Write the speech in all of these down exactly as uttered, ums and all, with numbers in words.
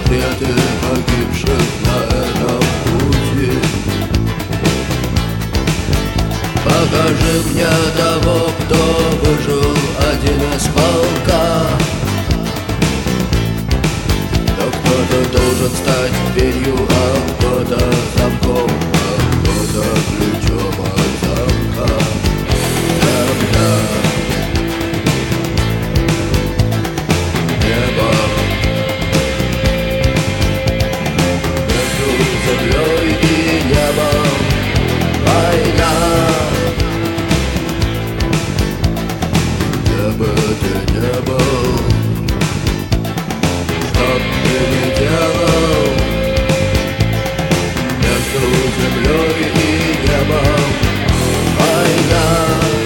портреты погибших на этом пути. Покажи мне того, кто выжил, один из полка. Но кто-то должен стать дверью, а кто-то замком, а кто-то ключом от замка. Земля, небо, между землей и небом война. Где бы ты не был, что ты не делал, между землей и небом война.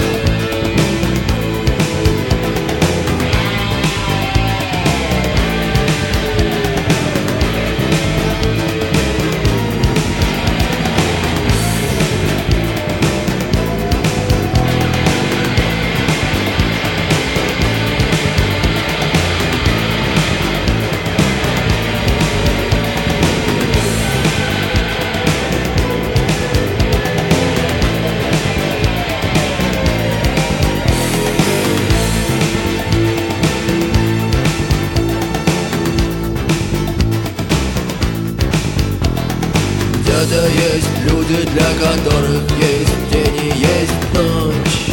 Где-то есть люди, для которых есть день и есть ночь.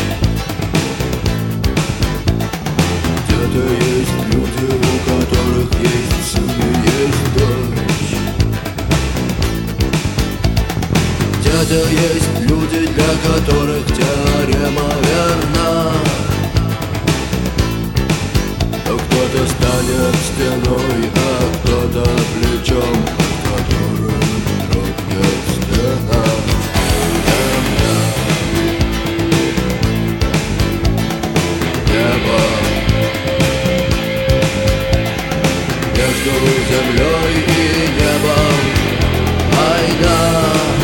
Где-то есть люди, у которых есть сын и есть дочь. Где-то есть люди, для которых теорема верна. Но кто-то станет стеной, а кто-то плечом, под которым дрогнет стена. Земля, небо, между землей и небом война.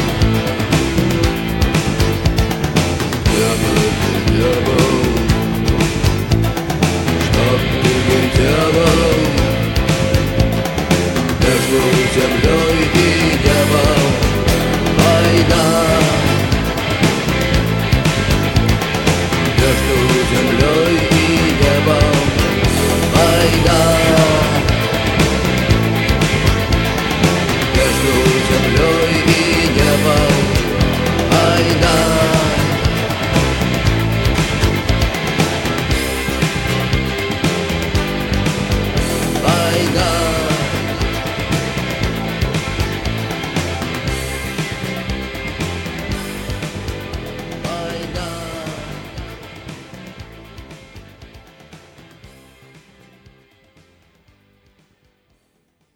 Где бы ты не был, что ты не делал, между землей и небом война. Между землей и небом война. Между землей и небом война. Война.